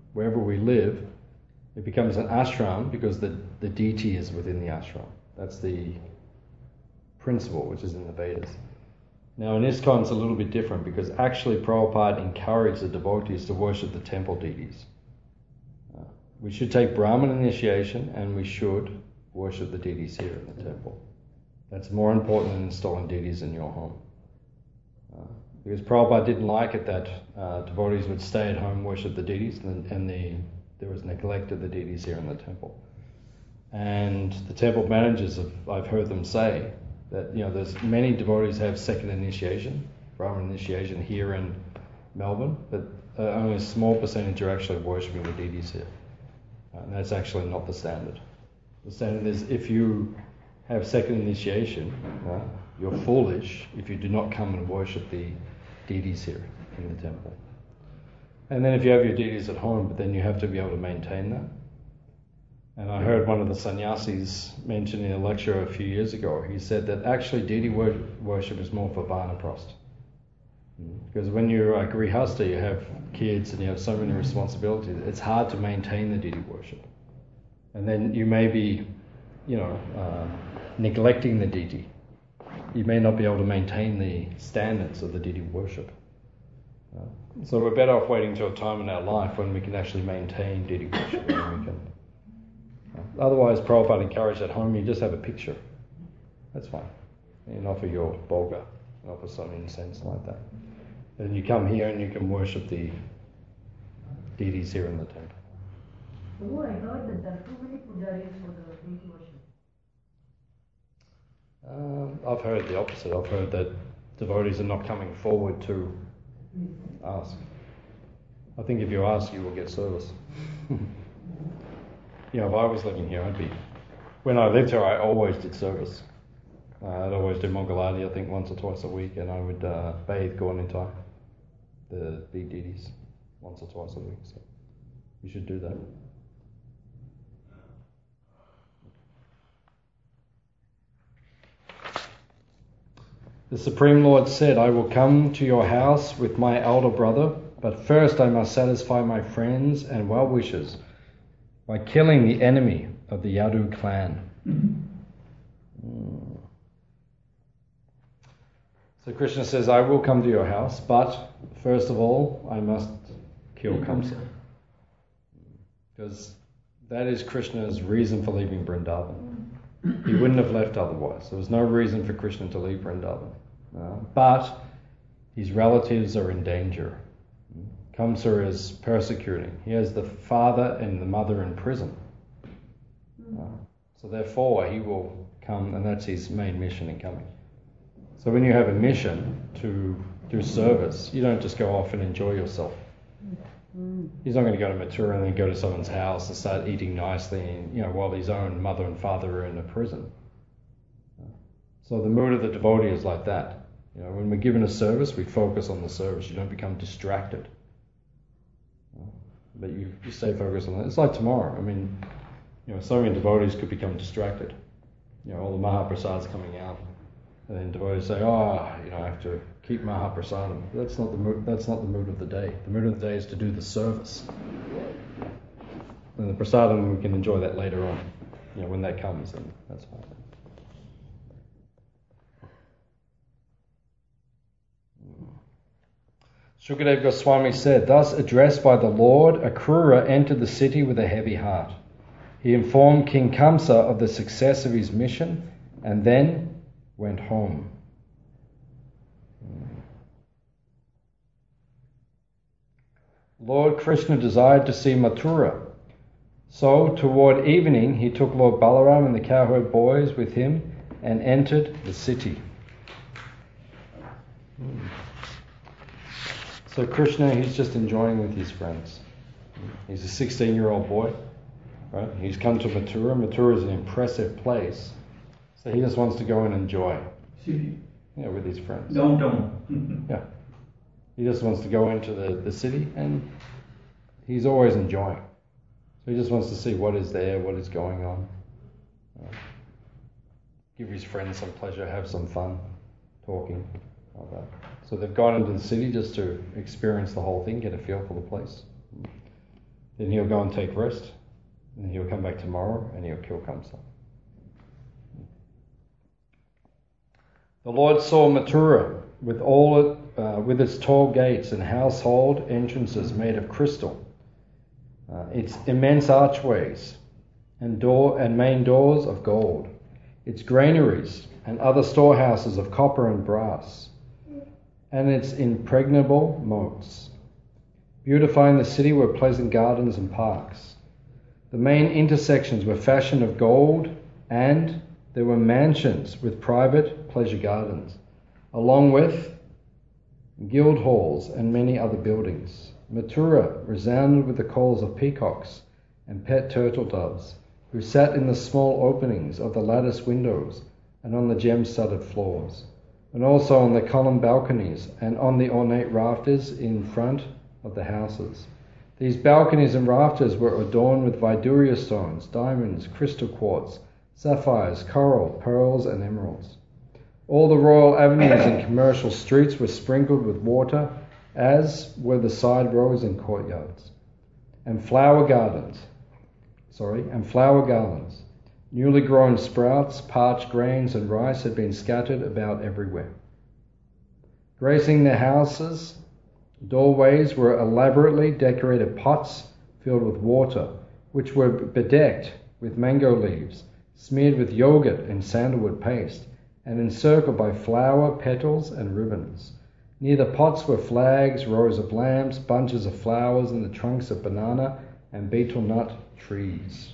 wherever we live, it becomes an ashram because the, the deity is within the ashram. That's the principle which is in the Vedas. Now in ISKCON it's a little bit different because actually Prabhupada encouraged the devotees to worship the temple deities. Uh, we should take Brahman initiation and we should worship the deities here in the temple. That's more important than installing deities in your home. Uh, because Prabhupada didn't like it that uh, devotees would stay at home, worship the deities, and, and the, there was neglect of the deities here in the temple. And the temple managers, have, I've heard them say that, you know, there's many devotees have second initiation, Brahman initiation here in Melbourne, but uh, only a small percentage are actually worshipping the deities here. Uh, and that's actually not the standard. The standard is if you have second initiation, uh, you're foolish if you do not come and worship the deities here in the temple. And then if you have your deities at home, but then you have to be able to maintain that. And I heard one of the sannyasis mention in a lecture a few years ago, he said that actually deity wor- worship is more for vanaprastha. Because when you're a grihasta, you have kids and you have so many responsibilities, it's hard to maintain the deity worship. And then you may be, you know, uh, neglecting the deity. You may not be able to maintain the standards of the deity worship. Uh, so we're better off waiting till a time in our life when we can actually maintain deity worship. And we can. Uh, otherwise, Prabhupada encouraged at home you just have a picture. That's fine. And offer your bhoga, and offer some incense like that. And you come here and you can worship the deities here in the temple. Oh, I heard that there are too many pujaris for the deity worship. Um, I've heard the opposite. I've heard that devotees are not coming forward to ask. I think if you ask, you will get service. You know, if I was living here, I'd be... When I lived here, I always did service. Uh, I'd always do Mangalarti, I think, once or twice a week, and I would uh, bathe Gauranitai, the big deities, once or twice a week. So you should do that. The Supreme Lord said, I will come to your house with my elder brother, but first I must satisfy my friends and well-wishers by killing the enemy of the Yadu clan. Mm. So Krishna says, I will come to your house, but first of all, I must kill Kamsa. Because that is Krishna's reason for leaving Vrindavan. He wouldn't have left otherwise. There was no reason for Krishna to leave Vrindavan. Uh, but his relatives are in danger. Kamsa is persecuting. He has the father and the mother in prison. Uh, so therefore he will come, and that's his main mission in coming. So when you have a mission to do service, you don't just go off and enjoy yourself. He's not going to go to Mathura and then go to someone's house and start eating nicely, and, you know, while his own mother and father are in a prison. So the mood of the devotee is like that. You know, when we're given a service, we focus on the service. You don't become distracted. But you, you stay focused on that. It's like tomorrow. I mean, you know, so many devotees could become distracted. You know, all the Mahaprasad's coming out, and then devotees say, "Oh, you know, I have to keep Mahaprasadam." That's not the mood. That's not the mood of the day. The mood of the day is to do the service. And the prasadam, we can enjoy that later on. You know, when that comes, then that's fine. Shukadeva Goswami said, thus addressed by the Lord, Akrura entered the city with a heavy heart. He informed King Kamsa of the success of his mission and then went home. Lord Krishna desired to see Mathura. So toward evening he took Lord Balaram and the cowherd boys with him and entered the city. So Krishna, he's just enjoying with his friends. He's a sixteen-year-old boy, right? He's come to Mathura. Mathura is an impressive place. So he just wants to go and enjoy. City. Yeah, with his friends. Downtown. Yeah. He just wants to go into the, the city, and he's always enjoying. So he just wants to see what is there, what is going on. Uh, give his friends some pleasure, have some fun, talking, like that. So they've gone into the city just to experience the whole thing, get a feel for the place. Then he'll go and take rest, and he'll come back tomorrow and he'll kill Kamsa. The Lord saw Mathura with all it, uh, with its tall gates and household entrances made of crystal, uh, its immense archways and door and main doors of gold, its granaries and other storehouses of copper and brass, and its impregnable moats. Beautifying the city were pleasant gardens and parks. The main intersections were fashioned of gold, and there were mansions with private pleasure gardens, along with guild halls and many other buildings. Mathura resounded with the calls of peacocks and pet turtle doves, who sat in the small openings of the lattice windows and on the gem-studded floors, and also on the column balconies and on the ornate rafters in front of the houses. These balconies and rafters were adorned with Vaidurya stones, diamonds, crystal quartz, sapphires, coral, pearls, and emeralds. All the royal avenues and commercial streets were sprinkled with water, as were the side roads and courtyards, and flower gardens, sorry, and flower garlands. Newly grown sprouts, parched grains, and rice had been scattered about everywhere. Gracing the houses, doorways were elaborately decorated pots filled with water, which were bedecked with mango leaves, smeared with yogurt and sandalwood paste, and encircled by flower petals and ribbons. Near the pots were flags, rows of lamps, bunches of flowers, and the trunks of banana and betel nut trees.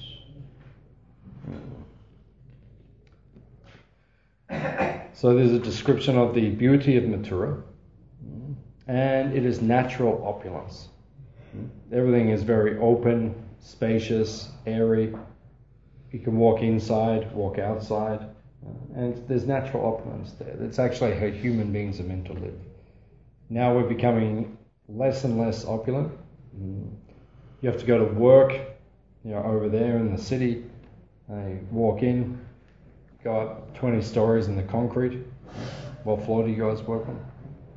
So there's a description of the beauty of Mathura, and it is natural opulence. Everything is very open, spacious, airy. You can walk inside, walk outside, and there's natural opulence there. It's actually how human beings are meant to live. Now we're becoming less and less opulent. You have to go to work, you know, over there in the city. You walk in, go up twenty stories in the concrete. What floor do you guys work on?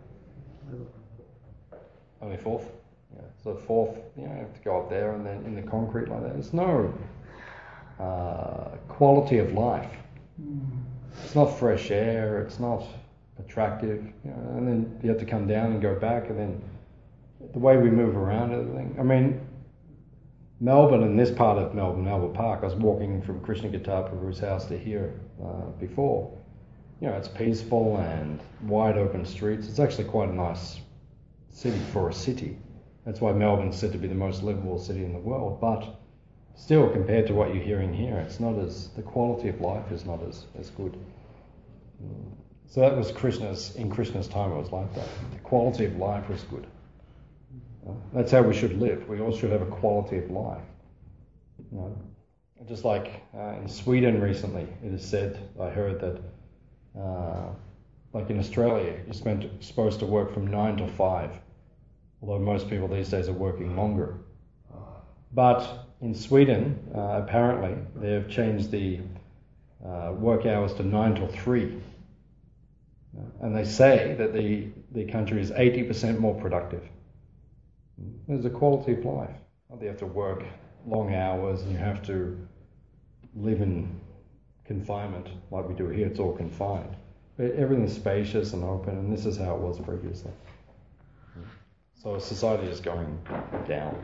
Only fourth? Yeah. So fourth, you know, you have to go up there and then in the concrete like that. There's no uh, quality of life. It's not fresh air, it's not attractive, you know, and then you have to come down and go back, and then the way we move around everything. I mean, Melbourne, and this part of Melbourne, Albert Park, I was walking from Krishna Guitar Prabhu's house to here uh, before. You know, it's peaceful and wide open streets. It's actually quite a nice city for a city. That's why Melbourne's said to be the most livable city in the world. But still, compared to what you're hearing here, it's not as, the quality of life is not as, as good. So that was Krishna's, in Krishna's time it was like that. The quality of life was good. That's how we should live. We all should have a quality of life. You know, just like uh, in Sweden recently, it is said, I heard that, uh, like in Australia, you're spent, supposed to work from nine to five, although most people these days are working longer. But in Sweden, uh, apparently, they've changed the uh, work hours to nine till three. And they say that the, the country is eighty percent more productive. There's a quality of life. You have to work long hours and you have to live in confinement like we do here. It's all confined. But everything's spacious and open, and this is how it was previously. So society is going down.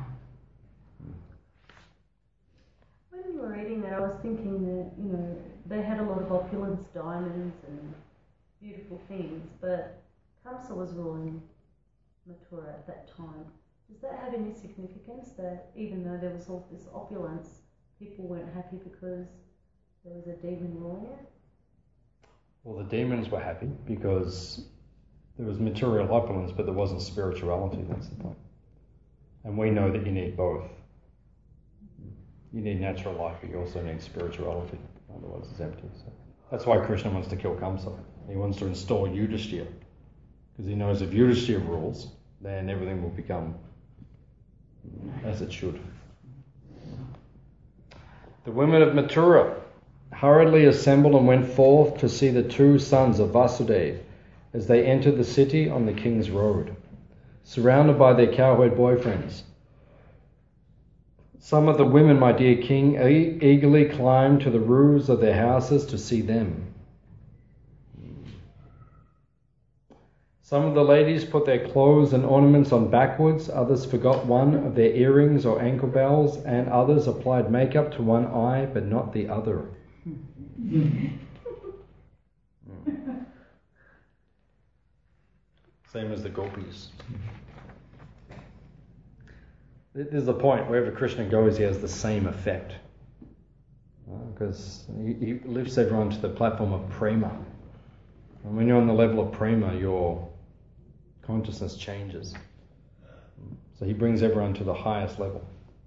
When you were reading that, I was thinking that, you know, they had a lot of opulence, diamonds and beautiful things, but Kamsa was ruling Mathura at that time. Does that have any significance, that even though there was all this opulence, people weren't happy because there was a demon ruling it? Well, the demons were happy because there was material opulence, but there wasn't spirituality. That's the point. And we know that you need both. You need natural life, but you also need spirituality. Otherwise, it's empty. So that's why Krishna wants to kill Kamsa. He wants to install Yudhishthira, because he knows if Yudhishthira rules, then everything will become as it should. The women of Mathura hurriedly assembled and went forth to see the two sons of Vasudeva as they entered the city on the king's road, surrounded by their cowherd boyfriends. Some of the women, my dear king, e- eagerly climbed to the roofs of their houses to see them. Some of the ladies put their clothes and ornaments on backwards, others forgot one of their earrings or ankle bells, and others applied makeup to one eye but not the other. Same as the gopis. This is the point. Wherever Krishna goes, he has the same effect. Because uh, he, he lifts everyone to the platform of prema. And when you're on the level of prema, your consciousness changes. So he brings everyone to the highest level.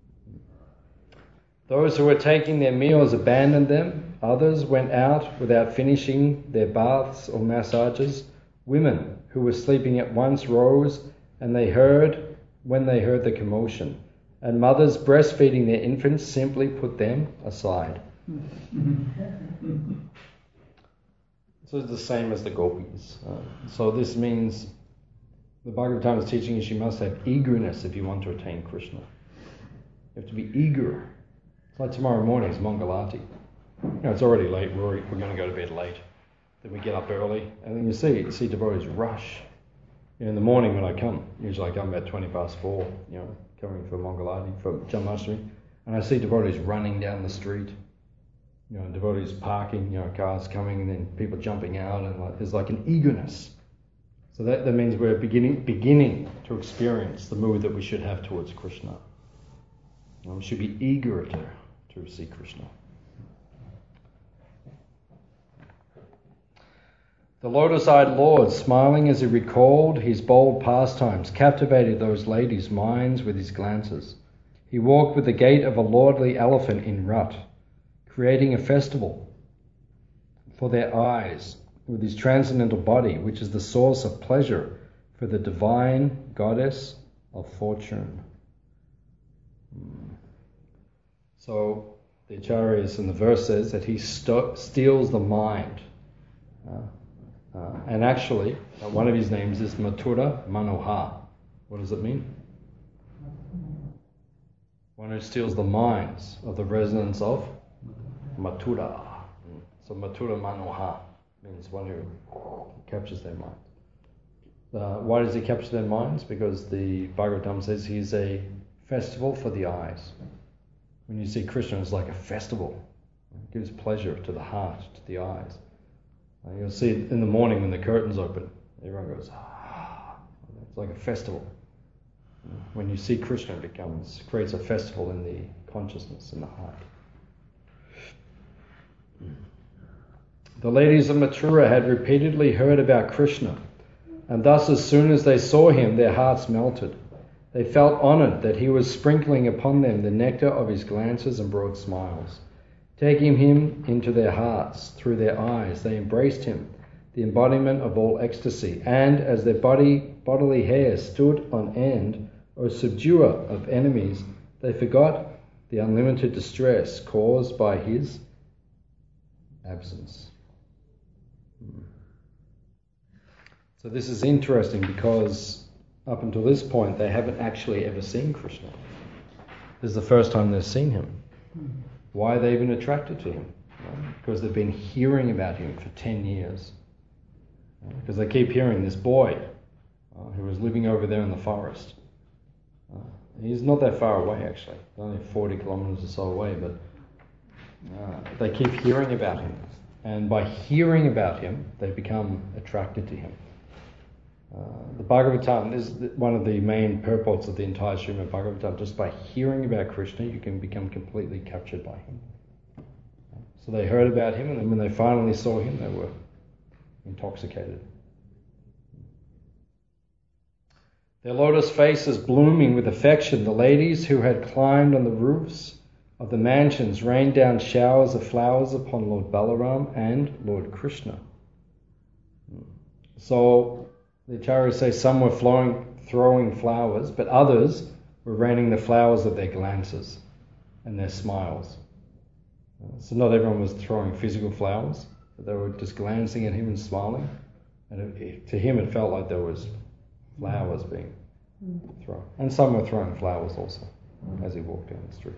Those who were taking their meals abandoned them. Others went out without finishing their baths or massages. Women who were sleeping at once rose, and they heard when they heard the commotion. And mothers breastfeeding their infants simply put them aside. So it's the same as the gopis. Uh, so this means the Bhagavatam is teaching us you must have eagerness if you want to attain Krishna. You have to be eager. It's like tomorrow morning is Mangalarti. You know, it's already late. We're, already, we're going to go to bed late. Then we get up early, and then you see you see devotees rush. You know, in the morning when I come, usually I come about twenty past four. You know, coming for Mangalarti, for Janmashtami, and I see devotees running down the street. You know, devotees parking, you know, cars coming, and then people jumping out, and like, there's like an eagerness. So that, that means we're beginning beginning to experience the mood that we should have towards Krishna. And we should be eager to, to see Krishna. The lotus-eyed Lord, smiling as he recalled his bold pastimes, captivated those ladies' minds with his glances. He walked with the gait of a lordly elephant in rut, creating a festival for their eyes with his transcendental body, which is the source of pleasure for the divine goddess of fortune. So the Acharyas in the verse says that he st- steals the mind. Uh, uh, and actually, uh, one of his names is Mathura Manohar. What does it mean? One who steals the minds of the residents of Mathura. So Mathura Manohar means one who captures their minds. Uh, why does he capture their minds? Because the Bhagavatam says he's a festival for the eyes. When you see Krishna, it's like a festival. It gives pleasure to the heart, to the eyes. Uh, you'll see it in the morning when the curtains open. Everyone goes, ah. It's like a festival. When you see Krishna, it becomes creates a festival in the consciousness, in the heart. The ladies of Mathura had repeatedly heard about Krishna, and thus as soon as they saw him, their hearts melted. They felt honoured that he was sprinkling upon them the nectar of his glances and broad smiles. Taking him into their hearts through their eyes, they embraced him, the embodiment of all ecstasy, and as their body, bodily hair stood on end, O subduer of enemies, they forgot the unlimited distress caused by his absence. So this is interesting because up until this point they haven't actually ever seen Krishna. This is the first time they've seen him. Why are they even attracted to him? Because they've been hearing about him for ten years. Because they keep hearing this boy uh, who was living over there in the forest. Uh, he's not that far away actually, only forty kilometers or so away, but uh, they keep hearing about him. And by hearing about him, they become attracted to him. Uh, the Bhagavatam is one of the main purports of the entire Srimad Bhagavatam. Just by hearing about Krishna, you can become completely captured by him. So they heard about him, and then when they finally saw him, they were intoxicated. Their lotus faces blooming with affection, the ladies who had climbed on the roofs of the mansions rained down showers of flowers upon Lord Balaram and Lord Krishna. So the Acharyas say some were flowing, throwing flowers, but others were raining the flowers of their glances and their smiles. So not everyone was throwing physical flowers, but they were just glancing at him and smiling. And it, it, to him it felt like there was flowers being thrown. And some were throwing flowers also. as he walked down the street.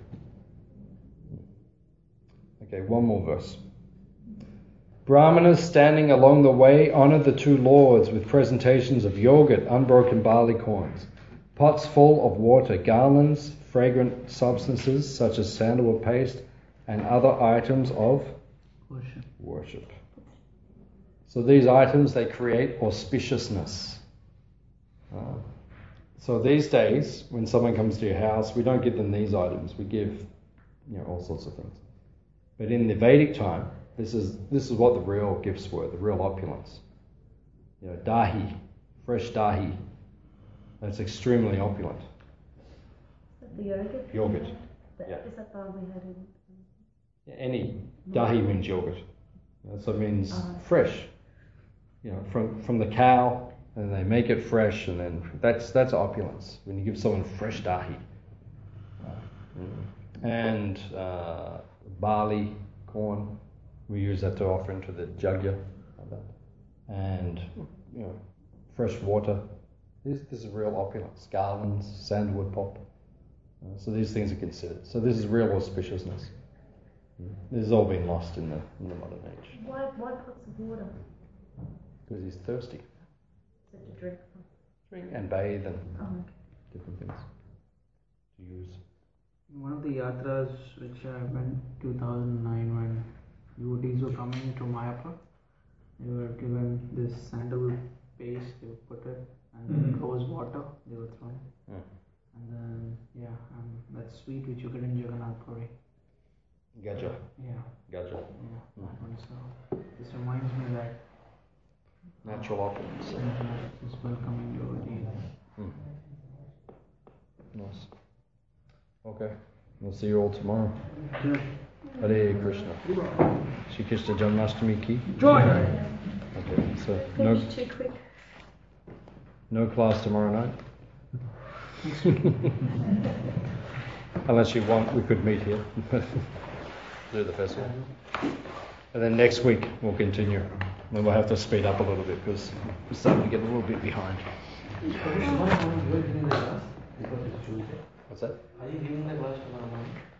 Okay, one more verse. Brahmanas standing along the way honoured the two lords with presentations of yogurt, unbroken barley corns, pots full of water, garlands, fragrant substances such as sandalwood paste, and other items of Worship. worship. So these items, they create auspiciousness. Uh, so these days, when someone comes to your house, we don't give them these items. We give, you know, all sorts of things. But in the Vedic time, this is this is what the real gifts were, the real opulence. You know, dahi, fresh dahi. That's extremely opulent. The yogurt? Yogurt. That, Yeah. Is that the one we had in? Any dahi means yogurt. Uh, So it means Uh-huh. fresh. You know, from from the cow, and they make it fresh, and then that's that's opulence when you give someone fresh dahi. Mm. And uh, barley, corn, we use that to offer into the jagya, like that. And you know, fresh water. This this is real opulence. Garlands, sandalwood pop. Uh, so these things are considered. So this is real auspiciousness. Mm. This has all been lost in the in the modern age Why, why pots of water? because he's thirsty. Is it to drink from? Drink and bathe and Oh, okay. different things to use. One of the yatras which I went two thousand nine when devotees were coming to Mayapur, they were given this sandalwood paste, they would put it, and then Mhm. rose water they would throw in. Mm. And then, yeah, um, that sweet which you get in Jagannath Puri. Gaja, Yeah, gaja, yeah, that one. So this reminds me that natural opulence. uh, is welcoming devotee. Mm. Nice. Okay, we'll see you all tomorrow. Hare Krishna. Shri Krishna Janmashtami ki. Joy! Okay, so no Finish too quick. no class tomorrow night. Unless you want, we could meet here. Do the festival. And then next week we'll continue. Then we'll have to speed up a little bit because we're starting to get a little bit behind. Tomorrow morning you are giving the class because it's Tuesday. What's that? Are you giving the class tomorrow morning?